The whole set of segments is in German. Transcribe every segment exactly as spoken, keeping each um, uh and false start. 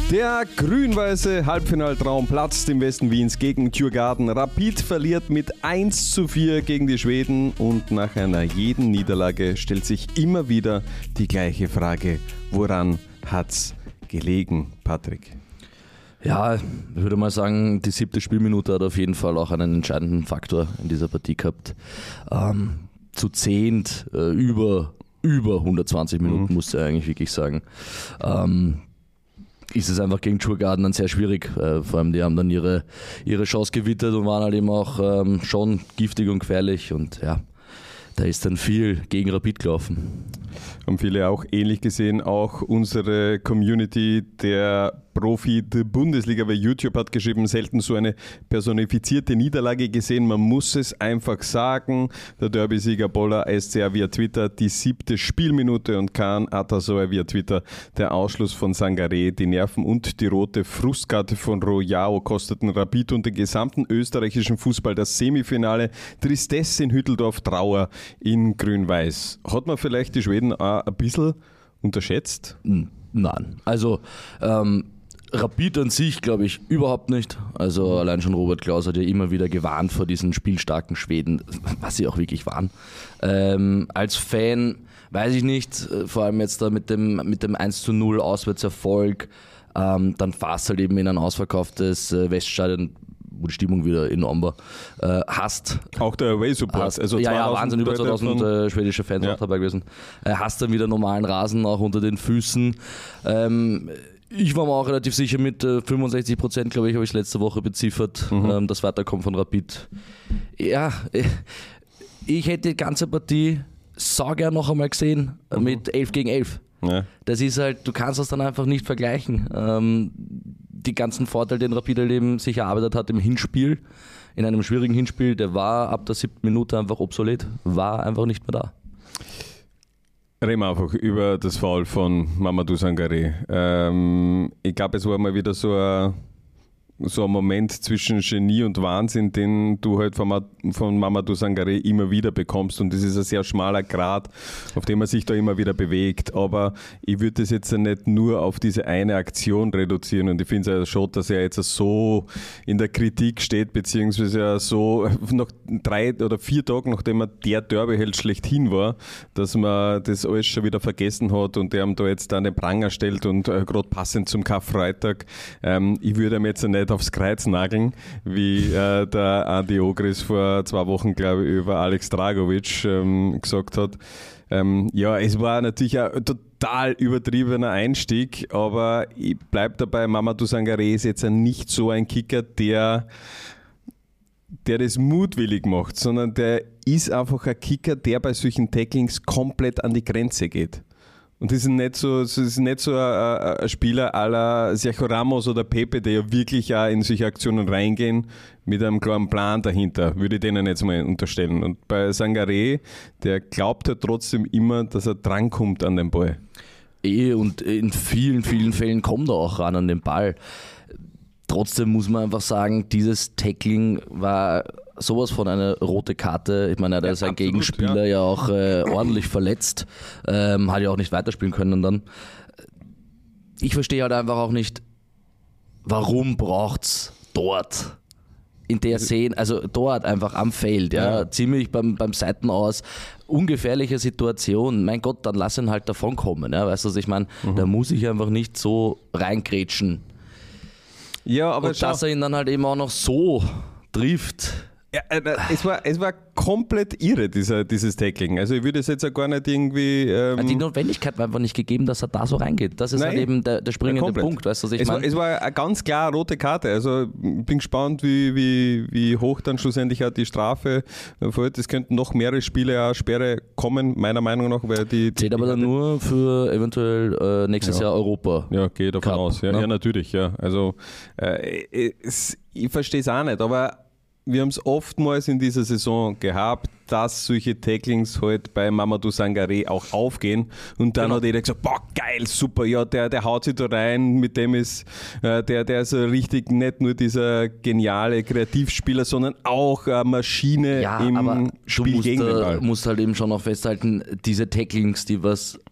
Der grün-weiße Halbfinaltraum platzt im Westen Wiens gegen Djurgården. Rapid verliert mit eins zu vier gegen die Schweden und nach einer jeden Niederlage stellt sich immer wieder die gleiche Frage: Woran hat's gelegen, Patrick? Ja, ich würde mal sagen, die siebte Spielminute hat auf jeden Fall auch einen entscheidenden Faktor in dieser Partie gehabt. Ähm, zu zehnt, äh, über, über hundertzwanzig Minuten, mhm. musst du eigentlich wirklich sagen. Ähm, ist es einfach gegen Djurgården dann sehr schwierig. Äh, vor allem, die haben dann ihre, ihre Chance gewittert und waren halt eben auch ähm, schon giftig und gefährlich. Und ja, da ist dann viel gegen Rapid gelaufen. Haben viele auch ähnlich gesehen, auch unsere Community, der Profi der Bundesliga bei YouTube hat geschrieben, selten so eine personifizierte Niederlage gesehen, man muss es einfach sagen. Der Derby-Sieger Bolla S C R via Twitter, die siebte Spielminute und Kaan Atasoy via Twitter, der Ausschluss von Sangaré, die Nerven und die rote Frustkarte von Royao kosteten Rapid und den gesamten österreichischen Fußball das Semifinale. Tristesse in Hütteldorf, Trauer in Grün-Weiß. Hat man vielleicht die Schweden auch ein bisschen unterschätzt? Nein, also ähm, Rapid an sich glaube ich überhaupt nicht. Also allein schon Robert Klaus hat ja immer wieder gewarnt vor diesen spielstarken Schweden, was sie auch wirklich waren. Ähm, als Fan weiß ich nicht, vor allem jetzt da mit dem, mit dem eins zu null Auswärtserfolg, ähm, dann fast halt eben in ein ausverkauftes äh, Weststadion, wo die Stimmung wieder enorm war, äh, hast. Auch der Away-Support. Also ja, ja, Wahnsinn, über zweitausend äh, schwedische Fans ja. auch dabei gewesen. Äh, hast dann wieder normalen Rasen auch unter den Füßen. Ähm, ich war mir auch relativ sicher mit äh, fünfundsechzig Prozent, glaube ich, habe ich letzte Woche beziffert, mhm. ähm, das Weiterkommen von Rapid. Ja, äh, ich hätte die ganze Partie saugern noch einmal gesehen mhm. mit elf gegen elf. Ja. Das ist halt, du kannst das dann einfach nicht vergleichen. Ähm, die ganzen Vorteile, den Rapid eben sich erarbeitet hat im Hinspiel, in einem schwierigen Hinspiel, der war ab der siebten Minute einfach obsolet, war einfach nicht mehr da. Reden wir einfach über das Foul von Mamadou Sangaré. Ähm, ich glaube, es war mal wieder so ein, so ein Moment zwischen Genie und Wahnsinn, den du halt von, von Mamadou Sangaré immer wieder bekommst, und das ist ein sehr schmaler Grat, auf dem man sich da immer wieder bewegt, aber ich würde das jetzt nicht nur auf diese eine Aktion reduzieren, und ich finde es ja schon, dass er jetzt so in der Kritik steht, beziehungsweise so nach drei oder vier Tagen, nachdem er der Derbyheld schlechthin war, dass man das alles schon wieder vergessen hat und der ihm da jetzt einen Pranger stellt, und äh, gerade passend zum Karfreitag, ähm, ich würde ihm jetzt nicht aufs Kreuz nageln, wie äh, der Andi Ogris vor zwei Wochen, glaube ich, über Alex Dragovic ähm, gesagt hat. Ähm, ja, es war natürlich ein total übertriebener Einstieg, aber ich bleibe dabei, Mamadou Sangaré ist jetzt nicht so ein Kicker, der der das mutwillig macht, sondern der ist einfach ein Kicker, der bei solchen Tacklings komplett an die Grenze geht. Und das ist nicht so, das ist nicht so ein, ein Spieler à la Sergio Ramos oder Pepe, der ja wirklich auch in solche Aktionen reingehen mit einem klaren Plan dahinter, würde ich denen jetzt mal unterstellen. Und bei Sangaré, der glaubt ja trotzdem immer, dass er drankommt an den Ball. Eh, und in vielen, vielen Fällen kommt er auch ran an den Ball. Trotzdem muss man einfach sagen, dieses Tackling war sowas von einer rote Karte. Ich meine, er hat ja, seinen absolut, Gegenspieler ja, ja auch äh, ordentlich verletzt, ähm, hat ja auch nicht weiterspielen können. Und dann, ich verstehe halt einfach auch nicht, warum braucht's dort in der Szene, also dort einfach am Feld, ja, ja. ziemlich beim, beim Seitenaus, ungefährliche Situation. Mein Gott, dann lass ihn halt davonkommen. Ja, weißt du, was ich meine? Mhm. Da muss ich einfach nicht so reingrätschen. Ja, aber und dass er ihn dann halt eben auch noch so trifft. Ja, es war, es war komplett irre, dieser, dieses Tackling. Also ich würde es jetzt auch gar nicht irgendwie... Ähm die Notwendigkeit war einfach nicht gegeben, dass er da so reingeht. Das ist Nein, halt eben der, der springende ja, Punkt. Weißt du, was ich es, mein? war, es war eine ganz klar rote Karte. Also ich bin gespannt, wie, wie, wie hoch dann schlussendlich auch die Strafe fällt. Es könnten noch mehrere Spiele auch Sperre kommen, meiner Meinung nach. Weil die, Zählt aber dann nur für eventuell äh, nächstes ja. Jahr Europa. Ja, gehe davon Cup, aus. Ja, ne? ja, natürlich. Ja. Also äh, es, ich verstehe es auch nicht, aber wir haben es oftmals in dieser Saison gehabt, dass solche Tacklings halt bei Mamadou Sangaré auch aufgehen, und dann genau. hat jeder gesagt, boah, geil, super, ja, der, der haut sich da rein, mit dem ist, äh, der, der ist richtig nicht nur dieser geniale Kreativspieler, sondern auch eine Maschine ja, im aber Spiel du musst, gegen den Ball. Du musst halt eben schon noch festhalten, diese Tacklings, die was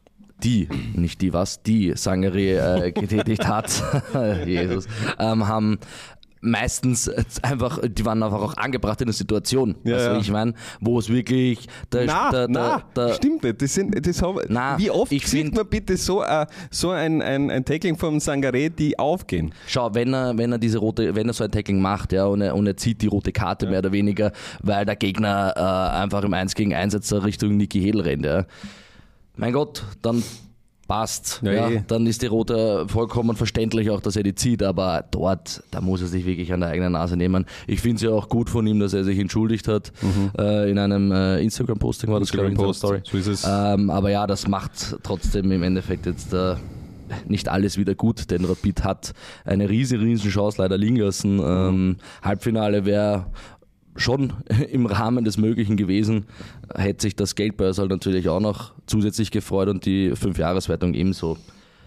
die, nicht die was, die Sangaré äh, getätigt hat, Jesus, ähm, haben meistens einfach, die waren einfach auch angebracht in der Situation. Ja, also ja. ich meine, wo es wirklich der, Na, der, na, der, der stimmt nicht. Das sind, das haben, Na, wie oft ich sieht find- man bitte so, äh, so ein, ein, ein Tackling vom Sangaré, die aufgehen? Schau, wenn er, wenn er diese rote, wenn er so ein Tackling macht, ja, und er, und er zieht die rote Karte Ja. mehr oder weniger, weil der Gegner äh, einfach im eins gegen eins jetzt Richtung Niki Hedl rennt, ja. Mein Gott, dann passt. Ja, Ja, eh. dann ist die rote vollkommen verständlich auch, dass er die zieht, aber dort, da muss er sich wirklich an der eigenen Nase nehmen. Ich finde es ja auch gut von ihm, dass er sich entschuldigt hat äh, in einem äh, Instagram-Posting, war das, glaube ich, in seiner Story. So ist es. Ähm, aber ja, das macht trotzdem im Endeffekt jetzt äh, nicht alles wieder gut, denn Rapid hat eine riesen, riesen Chance leider liegen lassen. Ähm, Halbfinale wäre schon im Rahmen des Möglichen gewesen, hätte sich das Geldbörsal natürlich auch noch zusätzlich gefreut und die Fünfjahreswertung ebenso.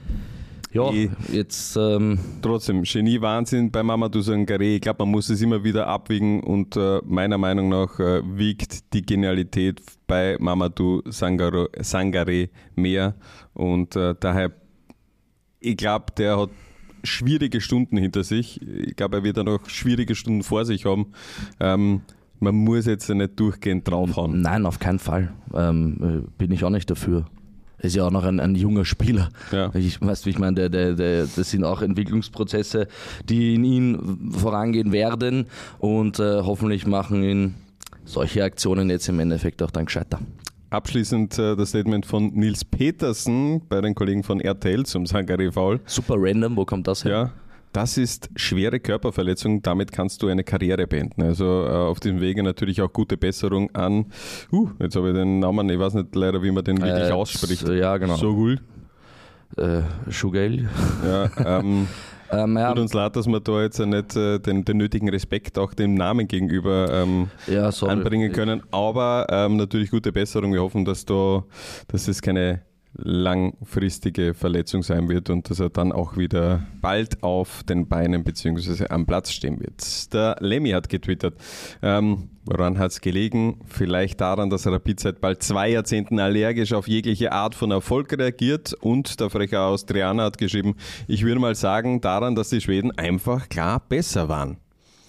Ja, Eh. jetzt ähm, Trotzdem, Genie-Wahnsinn bei Mamadou Sangaré. Ich glaube, man muss es immer wieder abwiegen und äh, meiner Meinung nach äh, wiegt die Genialität bei Mamadou Sangaro- Sangaré mehr und äh, daher, ich glaube, der hat schwierige Stunden hinter sich. Ich glaube, er wird auch noch schwierige Stunden vor sich haben. Ähm, man muss jetzt nicht durchgehend draufhauen. nein, auf keinen Fall. Ähm, äh, bin ich auch nicht dafür. Ist ja auch noch ein, ein junger Spieler. Ja. Ich weiß, wie ich meine, der, der, der, das sind auch Entwicklungsprozesse, die in ihn vorangehen werden und äh, hoffentlich machen ihn solche Aktionen jetzt im Endeffekt auch dann gescheiter. Abschließend äh, das Statement von Nils Petersen bei den Kollegen von R T L zum Sangaré-Foul. Super random, wo kommt das her? Ja, das ist schwere Körperverletzung, damit kannst du eine Karriere beenden. Also äh, auf dem Wege natürlich auch gute Besserung an, uh, jetzt habe ich den Namen, ich weiß nicht leider, wie man den wirklich Äh, ausspricht. Ja, genau. So gut. Äh, Schugail. Ja, ähm, Ähm, ja, tut uns leid, dass wir da jetzt nicht äh, den, den nötigen Respekt auch dem Namen gegenüber ähm, ja, sorry. anbringen können. Aber ähm, natürlich gute Besserung. Wir hoffen, dass, da, dass es keine langfristige Verletzung sein wird und dass er dann auch wieder bald auf den Beinen bzw. am Platz stehen wird. Der Lemmy hat getwittert, ähm, woran hat es gelegen? Vielleicht daran, dass Rapid seit bald zwei Jahrzehnten allergisch auf jegliche Art von Erfolg reagiert, und der freche Austrianer hat geschrieben, ich würde mal sagen, daran, dass die Schweden einfach klar besser waren.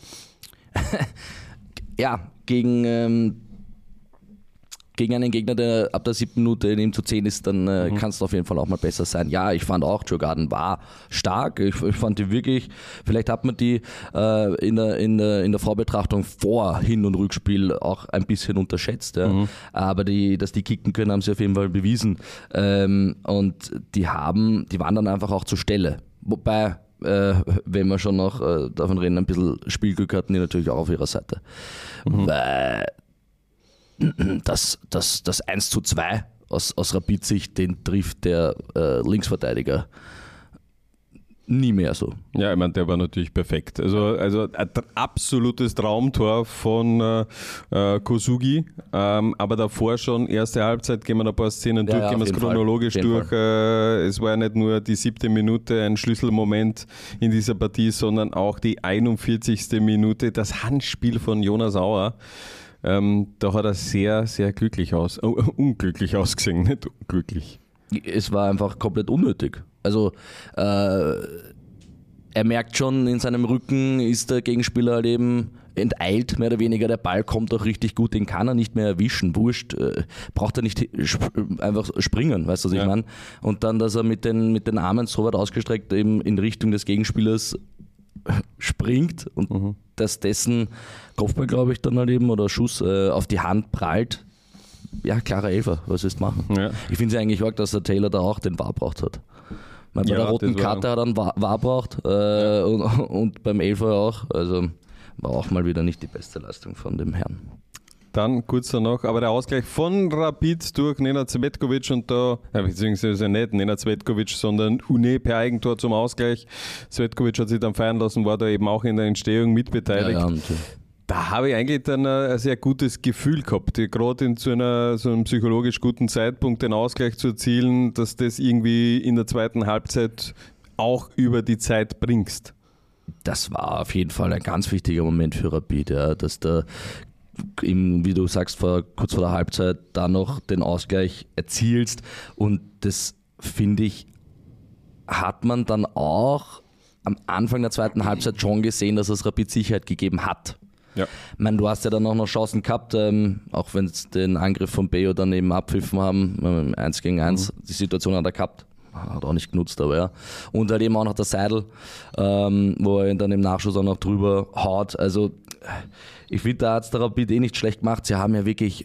Ja, gegen, ähm, gegen einen Gegner, der ab der siebten Minute in ihm zu zehn ist, dann äh, mhm. kann es auf jeden Fall auch mal besser sein. Ja, ich fand auch, Djurgården war stark. Ich, ich fand die wirklich, vielleicht hat man die äh, in, der, in, der, in der Vorbetrachtung vor Hin- und Rückspiel auch ein bisschen unterschätzt. Ja. Mhm. Aber die, dass die kicken können, haben sie auf jeden Fall bewiesen. Ähm, und die haben, die waren dann einfach auch zur Stelle. Wobei, Äh, wenn wir schon noch äh, davon reden, ein bisschen Spielglück hatten die natürlich auch auf ihrer Seite. Mhm. Weil das, das, das eins zu zwei aus, aus Rapid-Sicht, den trifft der äh, Linksverteidiger nie mehr so. Ja, ich meine, der war natürlich perfekt. Also, also ein absolutes Traumtor von äh, äh, Kosugi, ähm, aber davor schon, erste Halbzeit, gehen wir ein paar Szenen Ja, durch, ja, gehen wir es chronologisch durch. Äh, es war ja nicht nur die siebte Minute ein Schlüsselmoment in dieser Partie, sondern auch die einundvierzigste Minute, das Handspiel von Jonas Auer. Ähm, da hat er sehr, sehr glücklich aus, uh, unglücklich ausgesehen, nicht glücklich. Es war einfach komplett unnötig. Also äh, er merkt schon, in seinem Rücken ist der Gegenspieler halt eben enteilt, mehr oder weniger. Der Ball kommt auch richtig gut, den kann er nicht mehr erwischen. Wurscht, äh, braucht er nicht sp- einfach springen, weißt du, was ich Ja. meine? Und dann, dass er mit den, mit den Armen so weit ausgestreckt eben in Richtung des Gegenspielers springt und mhm. dass dessen Kopfball, glaube ich, dann halt eben oder Schuss äh, auf die Hand prallt. Ja, klarer Elfer, was willst du machen? Ja. Ich finde es eigentlich arg, dass der Taylor da auch den V A R braucht hat. Weil bei Ja, der roten das war- Karte hat er einen V A R braucht äh, Ja. und, und beim Elfer auch. Also war auch mal wieder nicht die beste Leistung von dem Herrn. Dann kurz danach, aber der Ausgleich von Rapid durch Nenad Cvetkovic und da, ja, beziehungsweise nicht Nenad Cvetkovic, sondern Une per Eigentor zum Ausgleich. Cvetkovic hat sich dann feiern lassen, war da eben auch in der Entstehung mitbeteiligt. Ja, ja, und, Da habe ich eigentlich dann ein sehr gutes Gefühl gehabt, gerade in zu einer, so einem psychologisch guten Zeitpunkt den Ausgleich zu erzielen, dass das irgendwie in der zweiten Halbzeit auch über die Zeit bringst. das war auf jeden Fall ein ganz wichtiger Moment für Rapid, ja, dass der, im, wie du sagst, vor, kurz vor der Halbzeit da noch den Ausgleich erzielst und das finde ich, hat man dann auch am Anfang der zweiten Halbzeit schon gesehen, dass es Rapid Sicherheit gegeben hat. Ja. Ich meine, du hast ja dann auch noch Chancen gehabt, ähm, auch wenn sie den Angriff von Bayo dann eben abpfiffen haben, ähm, eins gegen eins, mhm. die Situation hat er gehabt, hat auch nicht genutzt, aber ja. Und halt eben auch noch der Seidel, ähm, wo er ihn dann im Nachschuss auch noch drüber haut. Also ich finde, da hat es der Rapid eh nicht schlecht gemacht. Sie haben ja wirklich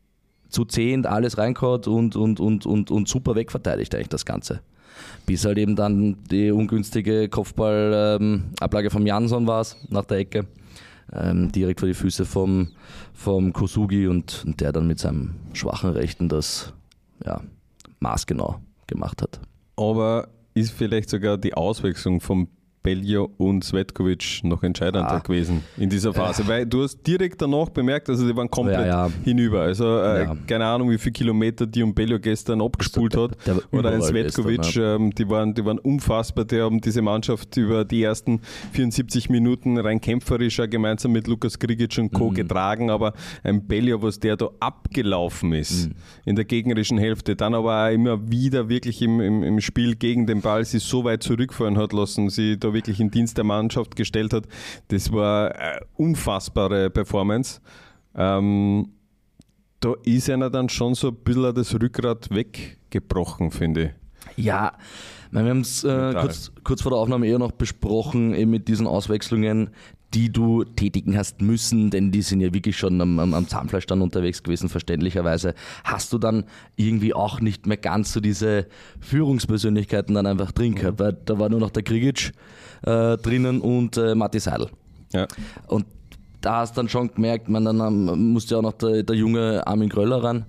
zu zehn alles reingehauen und, und, und, und, und super wegverteidigt eigentlich das Ganze. Bis halt eben dann die ungünstige Kopfballablage ähm, vom Jansson war es, nach der Ecke. Ähm, direkt vor die Füße vom, vom Kosugi und, und der dann mit seinem schwachen Rechten das ja, maßgenau gemacht hat. Aber ist vielleicht sogar die Auswechslung von Beljo und Svetkovic noch entscheidender ah. gewesen in dieser Phase, äh. weil du hast direkt danach bemerkt, also die waren komplett ja, ja. hinüber, also äh, ja. keine Ahnung, wie viele Kilometer die und Beljo gestern abgespult hat, der, der oder ein Svetkovic, gestern, ja. ähm, die, waren, die waren unfassbar, die haben diese Mannschaft über die ersten vierundsiebzig Minuten rein kämpferisch gemeinsam mit Lukas Grigic und Co. Mhm. getragen, aber ein Beljo, was der da abgelaufen ist mhm. in der gegnerischen Hälfte, dann aber auch immer wieder wirklich im, im, im Spiel gegen den Ball sich so weit zurückfallen hat lassen, sie da wirklich in Dienst der Mannschaft gestellt hat. Das war eine unfassbare Performance. Ähm, da ist einer dann schon so ein bisschen das Rückgrat weggebrochen, finde ich. Ja, wir haben es äh, kurz, kurz vor der Aufnahme eher noch besprochen, eben mit diesen Auswechslungen, die du tätigen hast müssen, denn die sind ja wirklich schon am, am, am Zahnfleisch dann unterwegs gewesen, verständlicherweise. Hast du dann irgendwie auch nicht mehr ganz so diese Führungspersönlichkeiten dann einfach drin gehabt, mhm. weil da war nur noch der Grigic äh, drinnen und äh, Matti Seidel. Ja. Und da hast du dann schon gemerkt, man, dann ähm, musste ja auch noch der, der junge Armin Gröller ran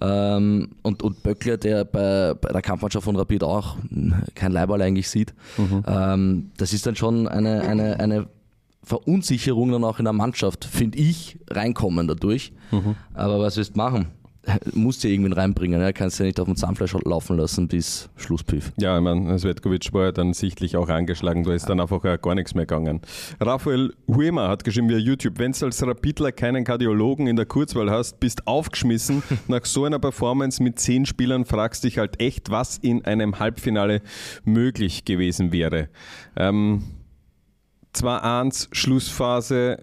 ähm, und, und Böckler, der bei, bei der Kampfmannschaft von Rapid auch kein Leiberl eigentlich sieht. Mhm. Ähm, das ist dann schon eine, eine, eine Verunsicherung dann auch in der Mannschaft, finde ich, reinkommen dadurch. Mhm. Aber was willst du machen? Musst du ja irgendwie reinbringen, ja? Kannst du ja nicht auf dem Zahnfleisch laufen lassen bis Schlusspfiff. Ja, ich meine, Svetkovic war ja dann sichtlich auch angeschlagen, da ist ja. dann einfach gar nichts mehr gegangen. Raphael Huema hat geschrieben via YouTube, wenn du als Rapidler keinen Kardiologen in der Kurzwahl hast, bist aufgeschmissen. Nach so einer Performance mit zehn Spielern fragst dich halt echt, was in einem Halbfinale möglich gewesen wäre. Ähm, zwei eins, Schlussphase,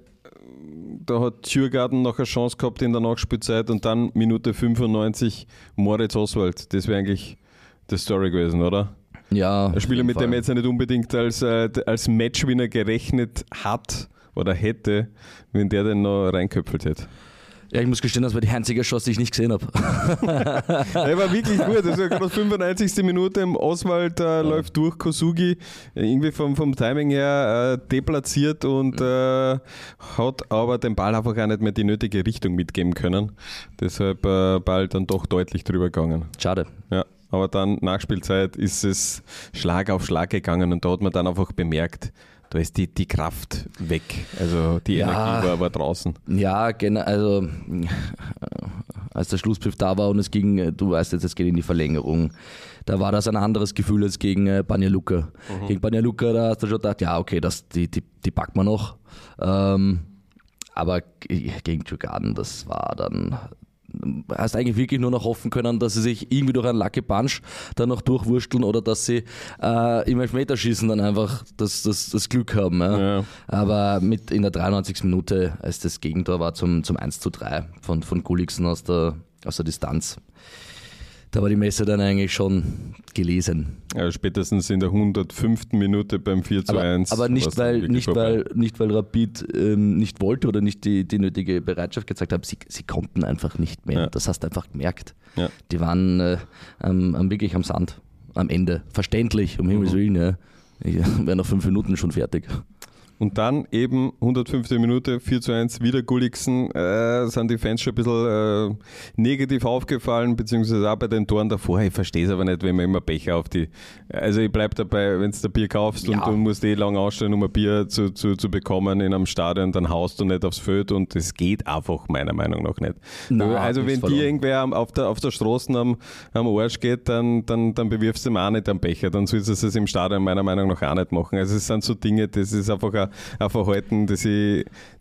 da hat Tjurgarden noch eine Chance gehabt in der Nachspielzeit und dann Minute fünfundneunzig Moritz Oswald. Das wäre eigentlich die Story gewesen, oder? Ja. Ein Spieler, mit dem er jetzt nicht unbedingt als, äh, als Matchwinner gerechnet hat oder hätte, wenn der den noch reinköpfelt hätte. Ja, ich muss gestehen, das war die einzige Chance, die ich nicht gesehen habe. Er war wirklich gut. Das war gerade fünfundneunzigste Minute. Im Oswald äh, ja. läuft durch Kosugi, irgendwie vom, vom Timing her äh, deplatziert und äh, hat aber den Ball einfach auch nicht mehr die nötige Richtung mitgeben können. Deshalb äh, Ball dann doch deutlich drüber gegangen. Schade. Ja, aber dann Nachspielzeit ist es Schlag auf Schlag gegangen und da hat man dann einfach bemerkt, da ist die, die Kraft weg, also die ja, Energie war, war draußen. Ja, genau, also als der Schlusspfiff da war und es ging, du weißt jetzt, es geht in die Verlängerung, da war das ein anderes Gefühl als gegen äh, Banja Luka. Mhm. Gegen Banja Luka, da hast du schon gedacht, ja okay, das, die, die, die packt man noch, ähm, aber gegen Djurgården, das war dann... hast eigentlich wirklich nur noch hoffen können, dass sie sich irgendwie durch einen Lucky Punch dann noch durchwursteln oder dass sie äh, im Elfmeterschießen dann einfach das, das, das Glück haben. Ja. Ja. Aber mit in der dreiundneunzigsten Minute, als das Gegentor war zum, zum eins zu drei von, von Gulliksen aus der, aus der Distanz, da war die Messe dann eigentlich schon gelesen. Ja, spätestens in der hundertfünften Minute beim vier zu eins. Aber, aber nicht, weil, nicht, weil, nicht weil Rapid ähm, nicht wollte oder nicht die, die nötige Bereitschaft gezeigt hat, sie, sie konnten einfach nicht mehr. Ja. Das hast du einfach gemerkt. Ja. Die waren äh, ähm, wirklich am Sand, am Ende. Verständlich, um mhm. Himmels Willen. Ja. Ich wäre nach fünf Minuten schon fertig. Und dann eben hundertfünfte Minute, vier zu eins, wieder Gulliksen, äh, sind die Fans schon ein bisschen äh, negativ aufgefallen, beziehungsweise auch bei den Toren davor. Ich verstehe es aber nicht, wenn man immer Becher auf die... Also ich bleibe dabei, wenn du ein Bier kaufst ja. und du musst eh lang ausstellen, um ein Bier zu, zu, zu bekommen in einem Stadion, dann haust du nicht aufs Feld und das geht einfach meiner Meinung nach nicht. Na, also wenn dir irgendwer auf der, auf der Straße am, am Arsch geht, dann, dann, dann bewirfst du ihm auch nicht am Becher, dann sollst du es im Stadion meiner Meinung nach auch nicht machen. Also es sind so Dinge, das ist einfach ein ein Verhalten, das ich,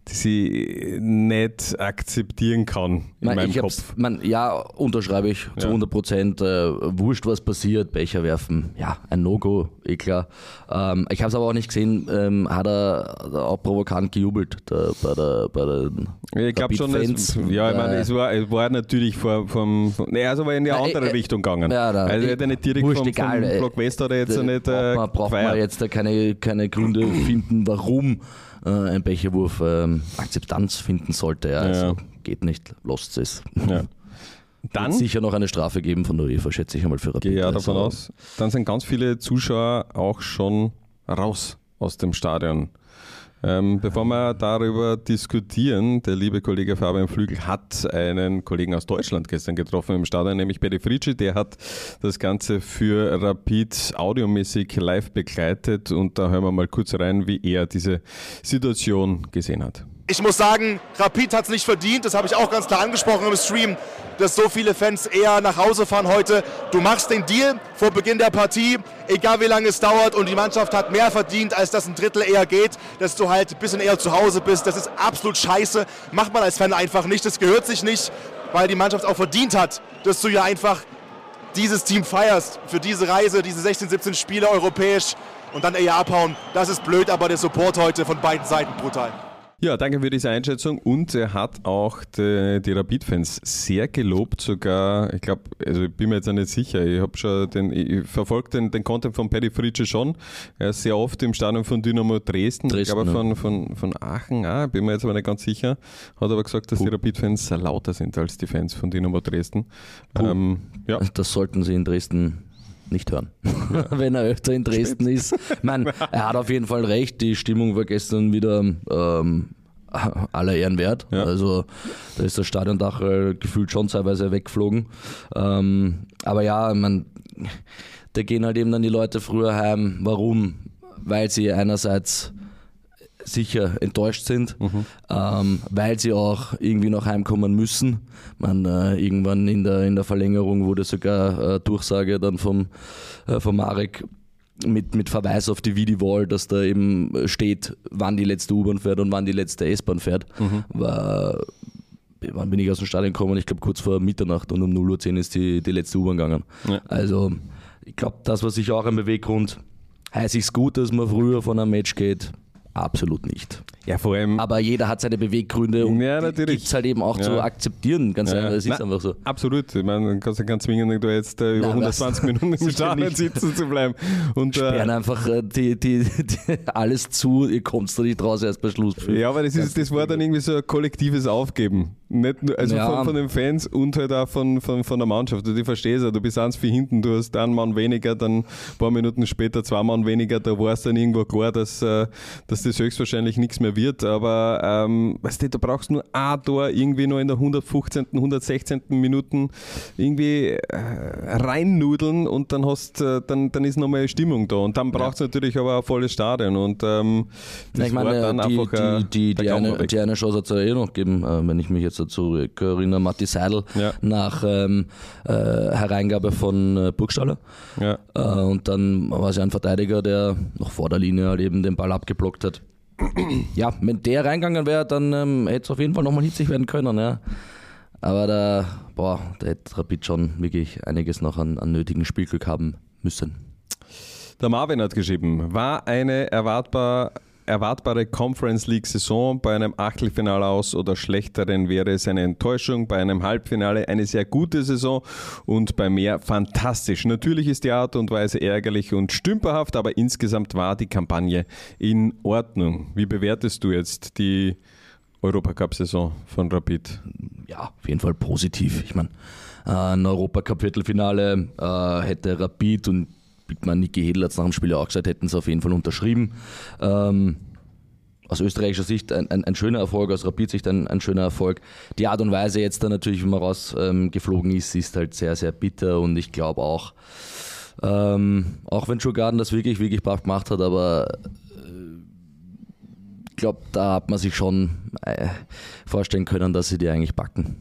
die ich nicht akzeptieren kann in Man, meinem ich Kopf. Man, ja, unterschreibe ich zu Ja. hundert Prozent. Äh, wurscht, was passiert, Becher werfen, ja, ein No-Go, eh klar. Ähm, ich habe es aber auch nicht gesehen, ähm, hat er auch provokant gejubelt da, bei der bei den Ich glaube schon, Rapid-Fans. es, ja, ich meine, Äh, es war, es war natürlich vor, vom, vom nee, also war in die Nein, andere äh, Richtung gegangen. ja, da- also er hat ja nicht direkt wurscht, vom, egal, vom äh, Block West oder jetzt Da nicht braucht äh, man, braucht man gefeiert. jetzt da keine, keine Gründe finden, warum äh, ein Becherwurf ähm, Akzeptanz finden sollte. Ja, also Ja. geht nicht, lasst es. Ja. Dann, Wird sicher noch eine Strafe geben von der UEFA, schätze ich einmal für Rapid. gehe ja davon Also, aus, dann sind ganz viele Zuschauer auch schon raus aus dem Stadion. Ähm, bevor wir darüber diskutieren, der liebe Kollege Fabian Flügel hat einen Kollegen aus Deutschland gestern getroffen im Stadion, nämlich Peri Fritschi, der hat das Ganze für Rapid audiomäßig live begleitet und da hören wir mal kurz rein, wie er diese Situation gesehen hat. Ich muss sagen, Rapid hat es nicht verdient, das habe ich auch ganz klar angesprochen im Stream, dass so viele Fans eher nach Hause fahren heute. Du machst den Deal vor Beginn der Partie, egal wie lange es dauert, und die Mannschaft hat mehr verdient, als dass ein Drittel eher geht, dass du halt ein bisschen eher zu Hause bist. Das ist absolut scheiße, macht man als Fan einfach nicht, das gehört sich nicht, weil die Mannschaft auch verdient hat, dass du ja einfach dieses Team feierst für diese Reise, diese sechzehn, siebzehn Spiele europäisch und dann eher abhauen. Das ist blöd, aber der Support heute von beiden Seiten brutal. Ja, danke für diese Einschätzung und er hat auch die, die Rapid-Fans sehr gelobt, sogar, ich glaube, also ich bin mir jetzt auch nicht sicher, ich habe schon den, ich verfolge den, den Content von Peri Fritschi schon, er ist sehr oft im Stadion von Dynamo Dresden, Dresden, ich glaube ja. von, von, von Aachen, ah, bin mir jetzt aber nicht ganz sicher, hat aber gesagt, dass Puh. die Rapid-Fans lauter sind als die Fans von Dynamo Dresden. Ähm, ja. Das sollten sie in Dresden nicht hören, ja. Wenn er öfter in Dresden ist. Ich meine, er hat auf jeden Fall recht, die Stimmung war gestern wieder ähm, aller Ehren wert. Ja. Also da ist das Stadiondach äh, gefühlt schon teilweise weggeflogen. Ähm, aber ja, man, da gehen halt eben dann die Leute früher heim. Warum? Weil sie einerseits sicher enttäuscht sind, mhm. ähm, weil sie auch irgendwie noch heimkommen müssen. Man, äh, irgendwann in der, in der Verlängerung wurde sogar äh, Durchsage dann vom, äh, vom Marek mit, mit Verweis auf die Vidi-Wall, dass da eben steht, wann die letzte U-Bahn fährt und wann die letzte S-Bahn fährt. Mhm. War, wann bin ich aus dem Stadion gekommen? Ich glaube kurz vor Mitternacht und um null Uhr zehn ist die, die letzte U-Bahn gegangen. Ja. Also ich glaube, das war sicher auch ein Beweggrund. Heißt es gut, dass man früher von einem Match geht? Absolut nicht. Ja, vor allem. Aber jeder hat seine Beweggründe und ja, die gibt es halt eben auch ja. zu akzeptieren. Ganz ja. einfach, es ist Nein, einfach so. Absolut. Ich meine, du kannst ja ganz zwingen, da jetzt äh, über Nein, hundertzwanzig Minuten im Stadion sitzen zu bleiben. Und, sperren äh, einfach äh, die, die, die, alles zu, ihr kommt da nicht raus erst bei Schluss. Ja, aber das, ist, das war dann irgendwie so ein kollektives Aufgeben. Nicht nur, also ja. von, von den Fans und halt auch von, von, von der Mannschaft. Du verstehst ja, du bist eins für hinten, du hast einen Mann weniger, dann ein paar Minuten später zwei Mann weniger, da war es dann irgendwo klar, dass, dass das höchstwahrscheinlich nichts mehr wird. Aber ähm, weißt du, du brauchst nur ein Tor irgendwie nur in der hundertfünfzehnten, hundertsechzehnten Minuten irgendwie äh, reinnudeln und dann hast äh, dann, dann ist nochmal eine Stimmung da. Und dann braucht es ja. natürlich aber ein volles Stadion. Und ähm, das ich meine, war dann die, einfach die, die, die, eine, die eine Chance hat es ja eh noch gegeben, äh, wenn ich mich jetzt dazu erinnere, Matti Seidel ja. nach ähm, äh, Hereingabe von äh, Burgstaller. Ja. Äh, und dann war es ja ein Verteidiger, der noch vor der Linie halt eben den Ball abgeblockt hat. Ja, wenn der reingegangen wäre, dann ähm, hätte es auf jeden Fall nochmal hitzig werden können. Ja. Aber da, boah, da hätte Rapid schon wirklich einiges noch an, an nötigen Spielglück haben müssen. Der Marvin hat geschrieben, war eine erwartbar erwartbare Conference League Saison bei einem Achtelfinale aus oder schlechteren wäre es eine Enttäuschung, bei einem Halbfinale eine sehr gute Saison und bei mehr fantastisch. Natürlich ist die Art und Weise ärgerlich und stümperhaft, aber insgesamt war die Kampagne in Ordnung. Wie bewertest du jetzt die Europacup-Saison von Rapid? Ja, auf jeden Fall positiv. Ich meine, ein Europacup-Viertelfinale äh, hätte Rapid und ich meine, Niki Hedl hat es nach dem Spiel auch gesagt, hätten sie auf jeden Fall unterschrieben. Ähm, aus österreichischer Sicht ein, ein, ein schöner Erfolg, aus Rapid-Sicht ein, ein schöner Erfolg. Die Art und Weise jetzt dann natürlich, wie man rausgeflogen ähm, ist, ist halt sehr, sehr bitter und ich glaube auch, ähm, auch wenn Djurgården das wirklich, wirklich brav gemacht hat, aber äh, ich glaube, da hat man sich schon äh, vorstellen können, dass sie die eigentlich backen.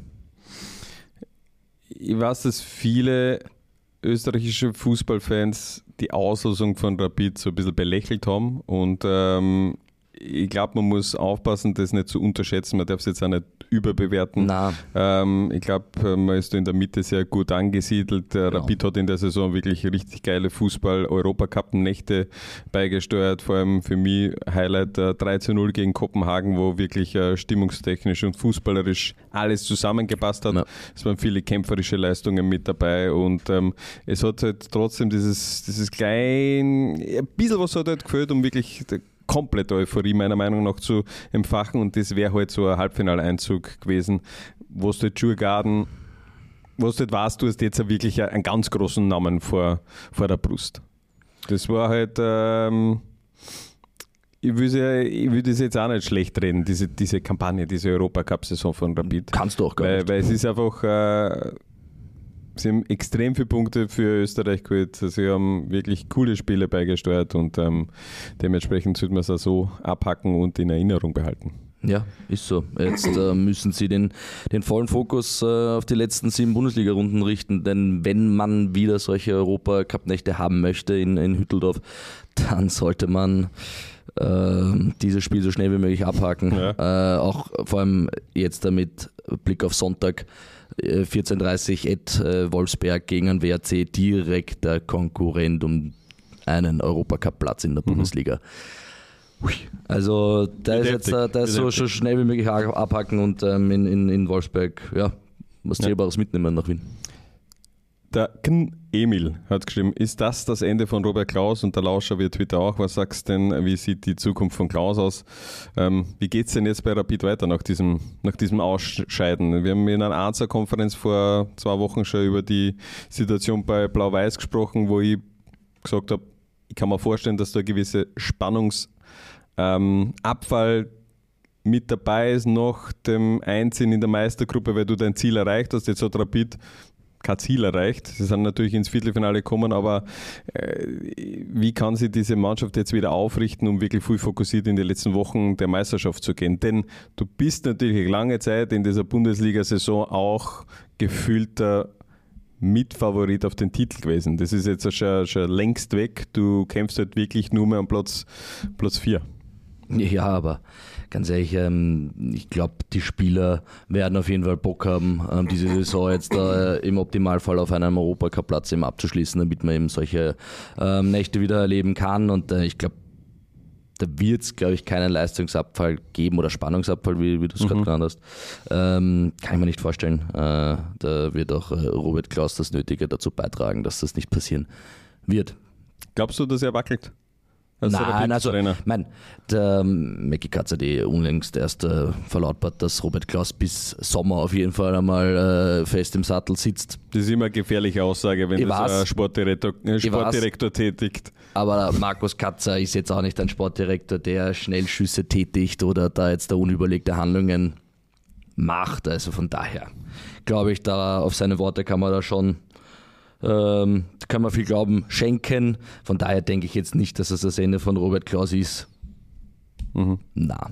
Ich weiß, dass viele österreichische Fußballfans die Auslosung von Rapid so ein bisschen belächelt haben und ähm, ich glaube, man muss aufpassen, das nicht zu unterschätzen. Man darf es jetzt auch nicht überbewerten. Ähm, ich glaube, man ist in der Mitte sehr gut angesiedelt. Der Genau. Rapid hat in der Saison wirklich richtig geile Fußball-Europacup-Nächte beigesteuert. Vor allem für mich Highlight äh, drei zu null gegen Kopenhagen, wo wirklich äh, stimmungstechnisch und fußballerisch alles zusammengepasst hat. Ja. Es waren viele kämpferische Leistungen mit dabei und ähm, es hat halt trotzdem dieses, dieses klein, ein bisschen was hat halt gefehlt, um wirklich komplette Euphorie meiner Meinung nach zu empfachen und das wäre halt so ein Halbfinaleinzug gewesen, wo du halt Djurgården, wo du halt weißt, du hast jetzt wirklich einen ganz großen Namen vor, vor der Brust. Das war halt, ähm, ich will, ja, ich will das jetzt auch nicht schlecht reden, diese, diese Kampagne, diese Europacup-Saison von Rapid. Kannst du auch gar weil, nicht. Weil es ist einfach, äh, sie haben extrem viele Punkte für Österreich geholt. Sie haben wirklich coole Spiele beigesteuert und ähm, dementsprechend sollte man es auch so abhacken und in Erinnerung behalten. Ja, ist so. Jetzt äh, müssen sie den, den vollen Fokus äh, auf die letzten sieben Bundesliga-Runden richten, denn wenn man wieder solche Europacup-Nächte haben möchte in, in Hütteldorf, dann sollte man äh, dieses Spiel so schnell wie möglich abhaken. Ja. Äh, auch vor allem jetzt damit Blick auf Sonntag, vierzehn Uhr dreißig at Wolfsberg gegen ein W R C, direkter Konkurrent um einen Europacup-Platz in der Bundesliga. Also da ist jetzt da ist so, so schnell wie möglich abhaken und ähm, in, in, in Wolfsberg ja, was Zählbares ja. mitnehmen nach Wien. Der Kn Emil hat geschrieben, ist das das Ende von Robert Klaus und der Lauscher via Twitter auch? Was sagst du denn, wie sieht die Zukunft von Klaus aus? Ähm, wie geht es denn jetzt bei Rapid weiter nach diesem, nach diesem Ausscheiden? Wir haben in einer Anza-Konferenz vor zwei Wochen schon über die Situation bei Blau-Weiß gesprochen, wo ich gesagt habe, ich kann mir vorstellen, dass da ein gewisser Spannungsabfall ähm, mit dabei ist nach dem Einziehen in der Meistergruppe, weil du dein Ziel erreicht hast. Jetzt hat Rapid kein Ziel erreicht. Sie sind natürlich ins Viertelfinale gekommen, aber äh, wie kann sich diese Mannschaft jetzt wieder aufrichten, um wirklich viel fokussiert in die letzten Wochen der Meisterschaft zu gehen? Denn du bist natürlich lange Zeit in dieser Bundesliga-Saison auch gefühlter Mitfavorit auf den Titel gewesen. Das ist jetzt schon, schon längst weg. Du kämpfst halt wirklich nur mehr um Platz, Platz vier. Ja, aber ganz ehrlich, ähm, ich glaube, die Spieler werden auf jeden Fall Bock haben, ähm, diese Saison jetzt äh, im Optimalfall auf einem Europacup-Platz eben abzuschließen, damit man eben solche ähm, Nächte wieder erleben kann. Und äh, ich glaube, da wird es, glaube ich, keinen Leistungsabfall geben oder Spannungsabfall, wie, wie du es mhm. gerade genannt hast. Ähm, kann ich mir nicht vorstellen. Äh, da wird auch äh, Robert Klaus das Nötige dazu beitragen, dass das nicht passieren wird. Glaubst du, dass er wackelt? Also Nein, also, mein, der Mackie Katz hat eh unlängst erst äh, verlautbart, dass Robert Klaus bis Sommer auf jeden Fall einmal äh, fest im Sattel sitzt. Das ist immer eine gefährliche Aussage, wenn das ein Sportdirektor, äh, Sportdirektor tätigt. Aber Markus Katzer ist jetzt auch nicht ein Sportdirektor, der Schnellschüsse tätigt oder da jetzt da unüberlegte Handlungen macht. Also von daher glaube ich, da auf seine Worte kann man da schon Ähm, kann man viel Glauben schenken. Von daher denke ich jetzt nicht, dass es das Ende von Robert Klaus ist. Mhm. Na.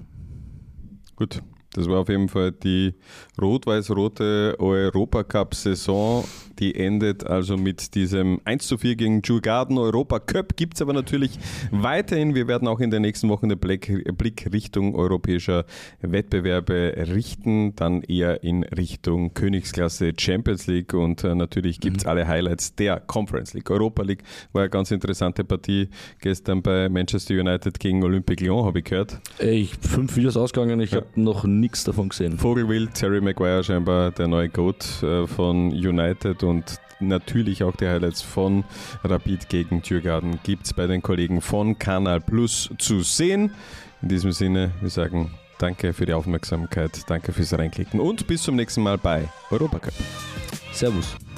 Gut, das war auf jeden Fall die rot-weiß-rote Europacup-Saison. Die endet also mit diesem eins zu vier gegen Djurgården. Europacup gibt es aber natürlich weiterhin. Wir werden auch in den nächsten Wochen den Blick, Blick Richtung europäischer Wettbewerbe richten. Dann eher in Richtung Königsklasse Champions League. Und äh, natürlich gibt es mhm. alle Highlights der Conference League. Europa League war eine ganz interessante Partie gestern bei Manchester United gegen Olympique Lyon, habe ich gehört. Ich fünf Videos ausgegangen, ich ja. habe noch nichts davon gesehen. Vogelwild, Terry Maguire scheinbar der neue Goat äh, von United und natürlich auch die Highlights von Rapid gegen Djurgården gibt es bei den Kollegen von Kanal Plus zu sehen. In diesem Sinne, wir sagen danke für die Aufmerksamkeit, danke fürs Reinklicken und bis zum nächsten Mal bei Europacup. Servus.